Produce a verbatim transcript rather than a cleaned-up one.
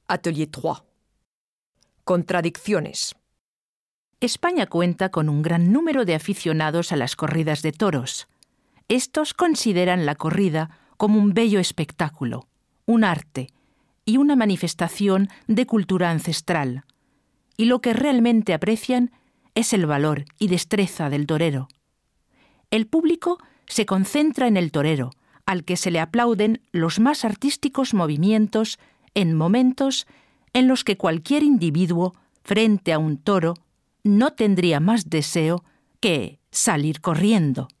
Atelier tres. Contradicciones. España cuenta con un gran número de aficionados a las corridas de toros. Estos consideran la corrida como un bello espectáculo, un arte y una manifestación de cultura ancestral. Y lo que realmente aprecian es el valor y destreza del torero. El público se concentra en el torero, al que se le aplauden los más artísticos movimientos en momentos en los que cualquier individuo, frente a un toro, no tendría más deseo que salir corriendo.